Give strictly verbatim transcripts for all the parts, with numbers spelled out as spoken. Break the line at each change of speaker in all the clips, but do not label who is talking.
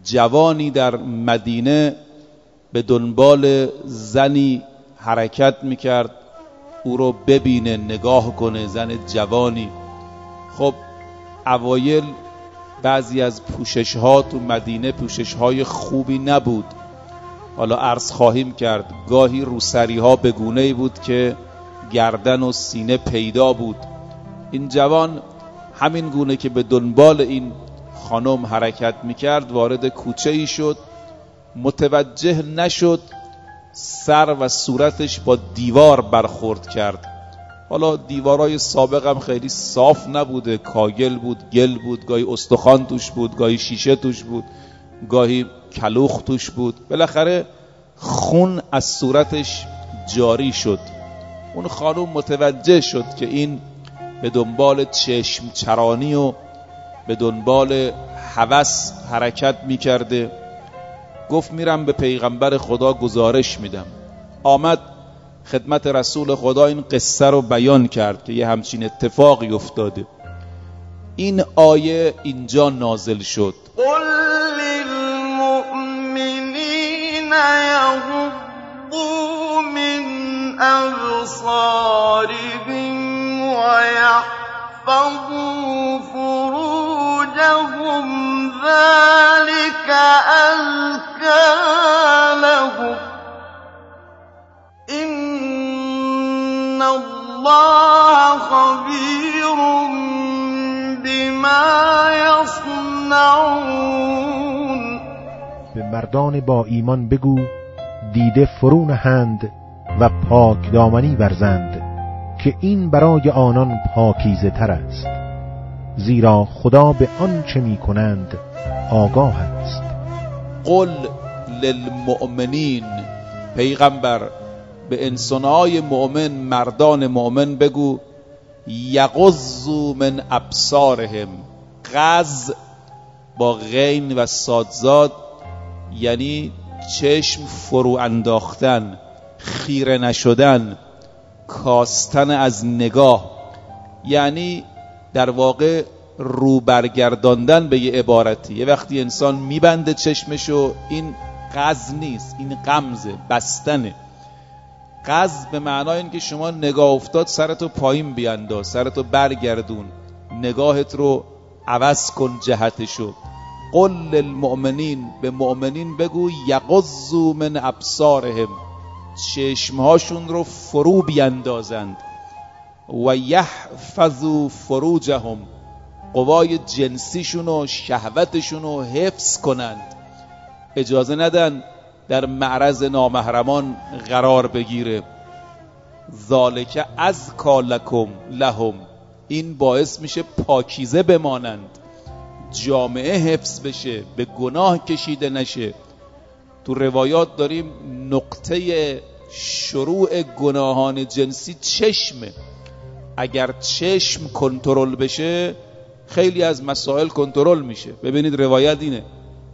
جوانی در مدینه به دنبال زنی حرکت میکرد او رو ببینه، نگاه کنه، زن جوانی. خب اوایل بعضی از پوشش ها تو مدینه پوشش های خوبی نبود. حالا عرض خواهیم کرد گاهی روسری ها به گونه‌ای بود که گردن و سینه پیدا بود. این جوان همین گونه که به دنبال این خانم حرکت میکرد وارد کوچه ای شد، متوجه نشد سر و صورتش با دیوار برخورد کرد. حالا دیوارای سابق هم خیلی صاف نبوده، کاگل بود، گل بود، گاهی استخوان توش بود، گاهی شیشه توش بود، گاهی کلوخ توش بود. بالاخره خون از صورتش جاری شد. اون خانم متوجه شد که این به دنبال چشم چرانی و به دنبال هوس حرکت میکرده. گفت میرم به پیغمبر خدا گزارش میدم. آمد خدمت رسول خدا این قصه رو بیان کرد که یه همچین اتفاقی افتاده. این آیه اینجا نازل شد.
قل للمؤمنین یغضوا من ابصارهم ویحفظوا فروجهم ذلك أزكى لهم إن الله خبير بما يصنعون.
به مردان با ایمان بگو دیده فرو نهند و پاک دامنی ورزند که این برای آنان پاکیزه تر است، زیرا خدا به آن چه می کنند آگاه است.
قل للمؤمنین، پیغمبر به انسانهای مؤمن، مردان مؤمن بگو یغضوا من ابصارهم. غض با غین و صادزاد یعنی چشم فرو انداختن، خیره نشدن، کاستن از نگاه، یعنی در واقع رو برگرداندن به یه عبارتی. یه وقتی انسان میبنده چشمشو، این غض نیست، این غمزه، بستنه. غض به معنای این که شما نگاه افتاد سرتو پایین بیانداز، سرتو برگردون، نگاهت رو عوض کن جهتشو. قل للمؤمنین، به مؤمنین بگو یغضوا من ابصارهم، چشمهاشون رو فرو بیاندازند، و یحفظوا فروجهم، قوای جنسیشون و شهوتشون رو حفظ کنند، اجازه ندن در معرض نامحرمان قرار بگیره. ذالک ازکی لکم لهم، این باعث میشه پاکیزه بمانند، جامعه حفظ بشه، به گناه کشیده نشه. تو روایات داریم نقطه شروع گناهان جنسی چشمه. اگر چشم کنترل بشه خیلی از مسائل کنترل میشه. ببینید روایت اینه: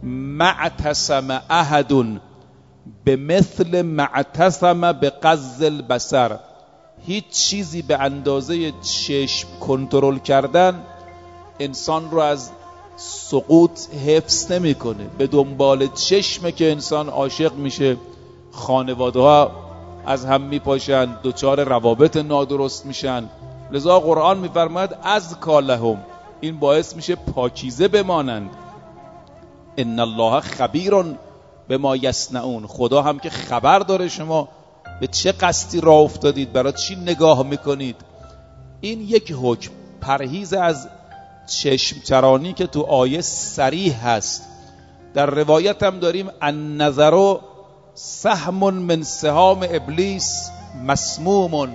معتصم احد به مثل معتصم به غض البصر، هیچ چیزی به اندازه چشم کنترل کردن انسان رو از سقوط حفظ نمیکنه. به دنبال چشمه که انسان عاشق میشه، خانواده ها از هم میپاشن، دوچار روابط نادرست میشن. لذا قرآن میفرماید ازکی لهم، این باعث میشه پاکیزه بمانند. ان الله خبیر بما یصنعون، خدا هم که خبر داره شما به چه قصدی راه افتادید، برای چی نگاه میکنید. این یک حکم، پرهیز از چشم چرانی که تو آیه صریح هست. در روایت هم داریم النظر سهم من سهام ابلیس مسموم،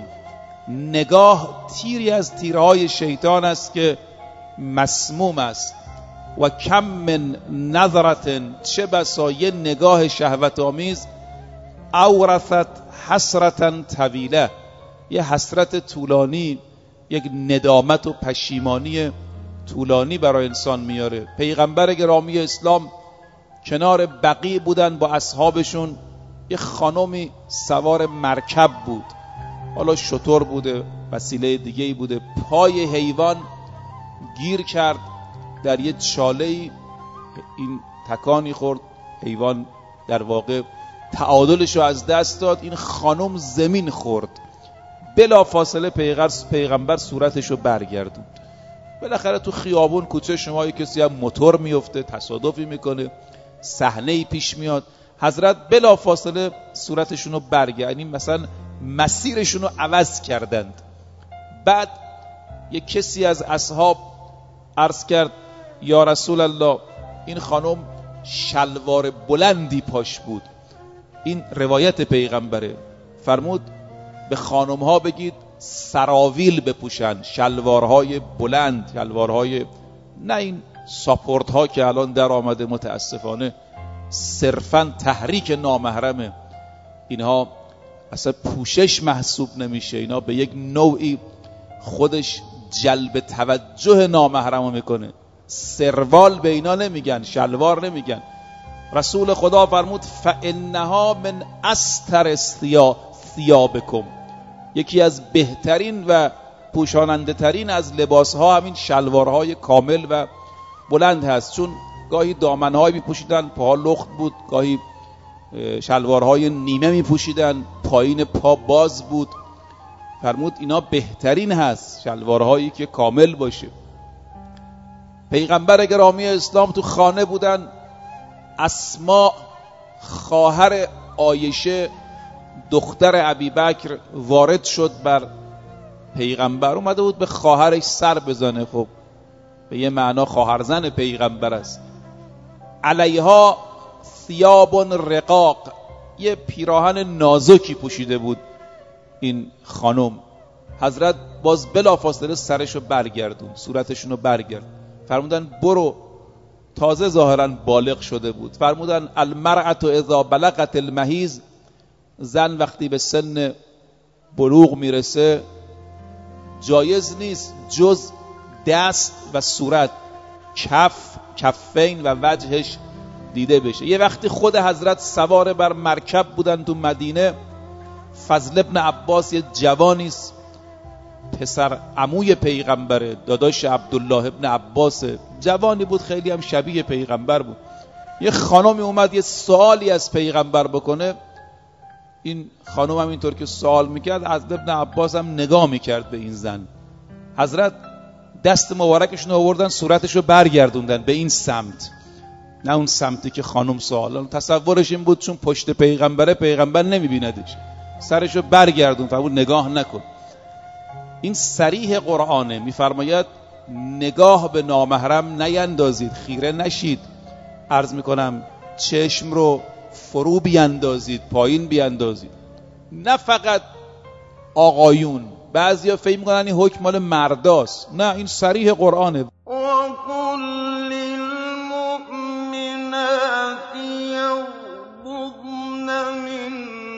نگاه تیری از تیرهای شیطان است که مسموم است. و کم من نظرت، چه بسا یه نگاه شهوت آمیز، اورثت حسرتا طویله، یه حسرت طولانی، یک ندامت و پشیمانی طولانی برای انسان میاره. پیغمبر گرامی اسلام کنار بقیع بودن با اصحابشون، یه خانمی سوار مرکب بود، حالا شتر بوده، وسیله دیگه‌ای بوده، پای حیوان گیر کرد در یه چاله‌ای. این تکانی خورد، حیوان در واقع تعادلش رو از دست داد، این خانم زمین خورد. بلا فاصله پیغمبر صورتش رو برگردوند. بالاخره تو خیابون کوچه شما کسی هم موتور میفته، تصادفی میکنه، صحنه‌ای پیش میاد، حضرت بلا فاصله صورتشون رو برگردوند، یعنی مثلا مسیرشون رو عوض کردند. بعد یک کسی از اصحاب عرض کرد یا رسول الله این خانم شلوار بلندی پاش بود. این روایت پیغمبره، فرمود به خانم ها بگید سراویل بپوشن، شلوارهای بلند، شلوارهای نه این ساپورت ها که الان در آمده متاسفانه صرفا تحریک نامحرمه، اینها اصلا پوشش محسوب نمیشه، اینا به یک نوعی خودش جلب توجه نامحرمو میکنه. سروال به اینا نمیگن، شلوار نمیگن. رسول خدا فرمود فانها من استر ثیابکم، یکی از بهترین و پوشاننده ترین از لباس ها همین شلوارهای کامل و بلند هست، چون گاهی دامنهای میپوشیدن پاها لخت بود، گاهی شلوارهای نیمه میپوشیدن پایین پا باز بود. فرمود اینا بهترین هست، شلوارهایی که کامل باشه. پیغمبر گرامی اسلام تو خانه بودن، اسماء خواهر عایشه دختر ابیبکر وارد شد بر پیغمبر، اومده بود به خواهرش سر بزنه، خب به یه معنا خواهرزن پیغمبر است. علیها ثیاب رقاق، یه پیراهن نازکی پوشیده بود این خانم. حضرت باز بلافاصله سرشو برگردون، صورتشونو برگرد، فرمودن برو، تازه ظاهرا بالغ شده بود. فرمودن المرأة اذا بلغت المحیض، زن وقتی به سن بلوغ میرسه جایز نیست جز دست و صورت، کف، کفین و وجهش دیده بشه. یه وقتی خود حضرت سوار بر مرکب بودن تو مدینه، فضل ابن عباس یه جوانیست، پسر عموی پیغمبره، داداش عبدالله ابن عباس، جوانی بود، خیلی هم شبیه پیغمبر بود. یه خانمی اومد یه سوالی از پیغمبر بکنه، این خانم هم اینطور که سوال میکرد، حضرت ابن عباس هم نگاه میکرد به این زن. حضرت دست مبارکشون آوردن صورتشو برگردوندن به این سمت، نه اون سمتی که خانم سوال. تصورش این بود چون پشت پیغمبره، پیغمبر نمیبیندش، سرشو برگردون، فرمود نگاه نکن. این صریح قرآنه، میفرماید نگاه به نامحرم نیندازید، خیره نشید. عرض میکنم چشم رو فرو بیاندازید، پایین بیاندازید. نه فقط آقایون، بعضیا فکر میکنن این حکم مال مرداست، نه این صریح قرآنه.
وَقُلْ لِلْمُؤْمِنَاتِ يَغْضُضْنَ مِنْ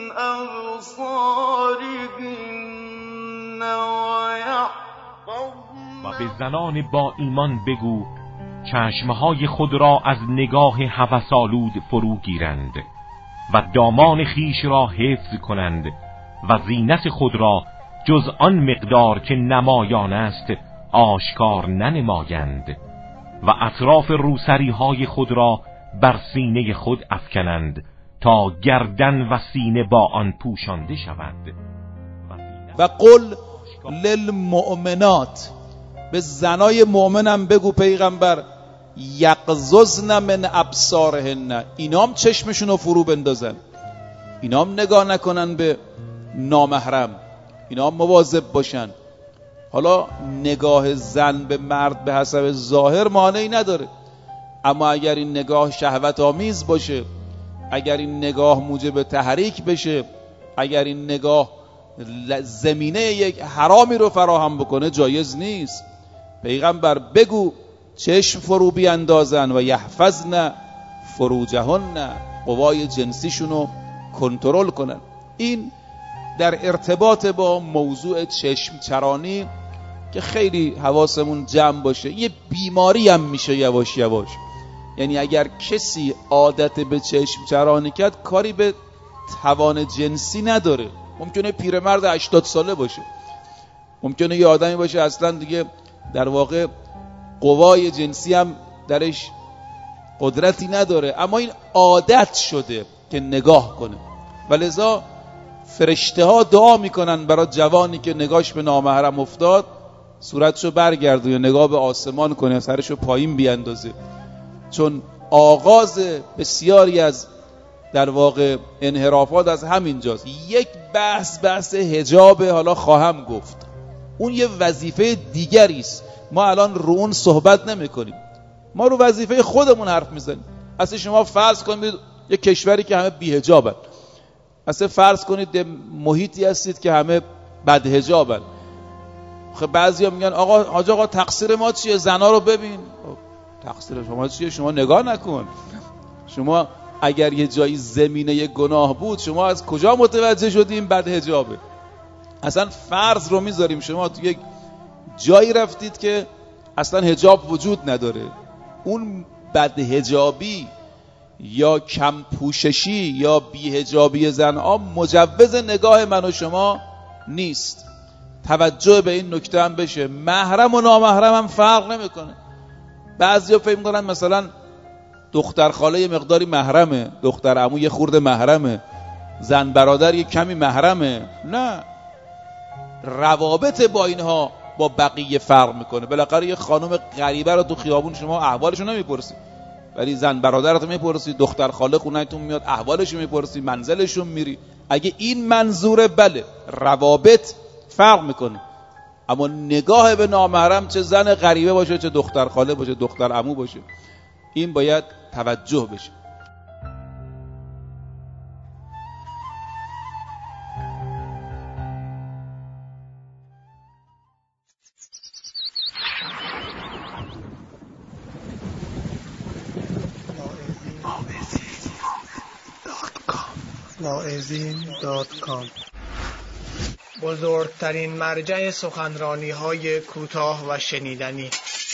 أَبْصَارِهِنَّ وَيَحْفَظْنَ،
و به زنان با ایمان بگو چشمهای خود را از نگاه هوس‌آلود فرو گیرند و دامان خیش را حفظ کنند و زینت خود را جز آن مقدار که نمایان است آشکار ننمایند و اطراف روسری های خود را بر سینه خود افکنند تا گردن و سینه با آن پوشانده شود.
و قل للمؤمنات، به زنای مؤمنم بگو پیغمبر، یغضضن من ابصارهن، اینام چشمشون رو فرو بندازن، اینام نگاه نکنن به نامحرم، اینام مواظب باشن. حالا نگاه زن به مرد به حسب ظاهر مانعی نداره، اما اگر این نگاه شهوت آمیز باشه، اگر این نگاه موجب تحریک بشه، اگر این نگاه زمینه یک حرامی رو فراهم بکنه، جایز نیست. پیغمبر بگو چشم فرو بیاندازن و یحفظن فروجهن، قوای جنسیشونو کنترل کنن. این در ارتباط با موضوع چشم چرانی که خیلی حواسمون جمع باشه، یه بیماری هم میشه یواش یواش. یعنی اگر کسی عادت به چشم چرانی کرد، کاری به توان جنسی نداره. ممکنه پیرمرد هشتاد ساله باشه، ممکنه یه آدمی باشه اصلا دیگه در واقع قوای جنسی هم درش قدرتی نداره، اما این عادت شده که نگاه کنه و لذا فرشته ها دعا میکنن برای جوانی که نگاهش به نامحرم افتاد صورتشو برگرده یا نگاه به آسمان کنه، سرشو پایین بیاندازه، چون آغاز بسیاری از در واقع انحرافات از همینجاست. یک بحث بحث حجاب، حالا خواهم گفت، اون یه وظیفه دیگری است. ما الان رو اون صحبت نمی کنیم، ما رو وظیفه خودمون حرف میزنیم. اصلا شما فرض کنید یک کشوری که همه بی حجابن، اصلا فرض کنید محیطی هستید که همه بد حجابن. خب بعضیا میگن آقا حاج آقا تقصیر ما چیه؟ زنا رو ببین. تقصیر شما چیه؟ شما نگاه نکن. شما اگر یه جایی زمینه گناه بود، شما از کجا متوجه شدیم بد حجابه؟ اصلا فرض رو میذاریم شما تو یک جایی رفتید که اصلا حجاب وجود نداره. اون بد حجابی یا کم پوششی یا بی حجابی زنها مجوز نگاه من و شما نیست. توجه به این نکته هم بشه، محرم و نامحرم هم فرق نمیکنه. بعضیا فکر میکنن مثلا دختر خاله یه مقداری محرمه، دختر عمو یه خورده محرمه، زن برادر یه کمی محرمه. نه، روابط با اینها با بقیه فرق میکنه. بالاخره یه خانم غریبه رو تو خیابون شما احوالشو نمیپرسی، ولی زن برادرتو میپرسی، دختر خاله خونه‌تون میاد احوالشو میپرسی، منزلشو میری. اگه این منظوره بله روابط فرق میکنه، اما نگاه به نامحرم چه زن غریبه باشه چه دختر خاله باشه دختر عمو باشه، این باید توجه بشه.
واعظین دات کام بزرگترین مرجع سخنرانی های کوتاه و شنیدنی.